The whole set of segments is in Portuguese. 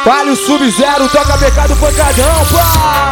Vale o Sub-Zero, toca pecado pancadão, pá!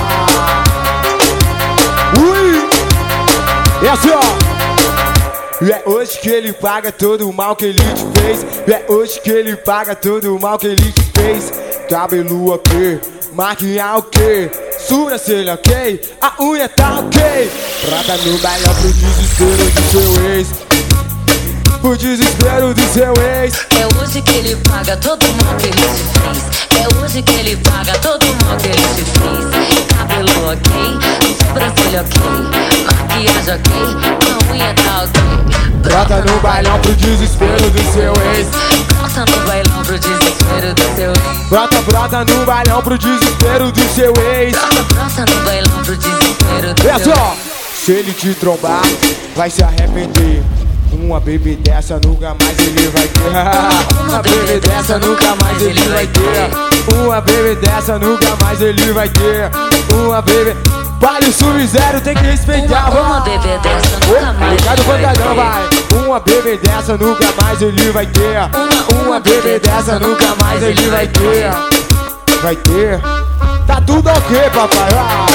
Ui! E assim, ó. E é hoje que ele paga todo o mal que ele te fez. E é hoje que ele paga todo o mal que ele te fez. Cabelo ok, maquiagem ok, sobrancelha ok, a unha tá ok. Prata no bailão pro desespero do seu ex. Pro desespero do seu ex. É hoje que ele paga todo o mal que ele te fez. É hoje que ele paga todo o mal que ele te fez. Cabelo ok, sobrancelha ok, maquiagem ok, a unha tá ok. Brota no bailão pro desespero do seu ex. Brota no bailão pro desespero do seu ex. Brota no bailão pro desespero do seu ex. Brota no bailão pro desespero do seu ex. É assim, ó. Se ele te trombar, vai se arrepender. Uma baby dessa nunca mais ele vai ter. Uma baby dessa nunca mais ele vai ter. Uma baby dessa nunca mais ele vai ter. Uma baby. Vale o Sub-Zero, tem que respeitar. Uma baby dessa nunca mais ele vai ter. Vai. Uma baby dessa nunca mais ele vai ter. Uma baby dessa nunca mais ele vai ter. Vai ter. Tá tudo ok, papai.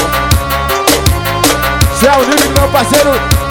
Cê é o nível do meu parceiro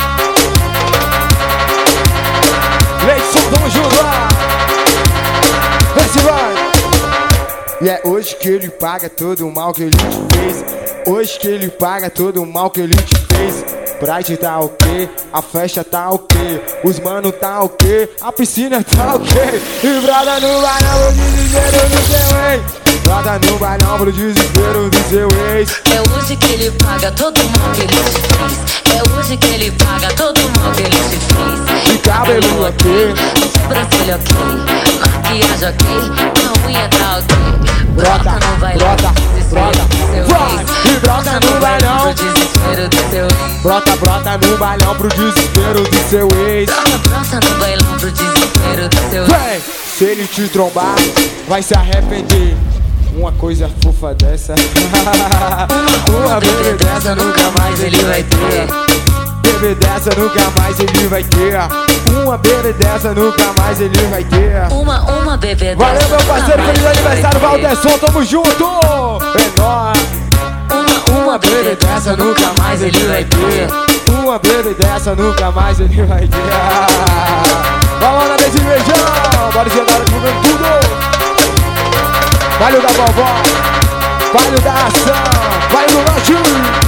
Leidson, tamo junto lá. Vem se vai. E é hoje que ele paga todo o mal que ele te fez. Hoje que ele paga todo o mal que ele te fez. Pride tá ok, a festa tá ok, os mano tá ok, a piscina tá ok. E brada no bailão pro desespero do seu ex. Brada no bailão pro desespero do seu ex. É hoje que ele paga todo o mal que ele te fez. É hoje que ele paga todo o mal que ele te fez. E cabelo ok, sobrancelha ok, maquiagem ok, a unha tá ok. Brota no bailão pro desespero do seu ex. E brota no bailão pro desespero do seu ex. Brota no bailão pro desespero do seu ex. Brota no bailão pro desespero do seu ex. Vem! Se ele te trombar, vai se arrepender. Uma coisa fofa dessa. Uma baby dessa nunca mais ele vai ter. Baby dessa nunca mais ele vai ter. Uma baby dessa nunca mais ele vai ter. Uma baby dessa. Valeu, meu parceiro, feliz aniversário, Valdesson, tamo junto! É nóis! Uma baby dessa nunca mais ele vai ter. Uma baby dessa nunca mais ele vai ter. Vamos lá, beijo, beijão! Bora chegar divulgando tudo! Valeu da vovó, valeu da ação, valeu do lanche!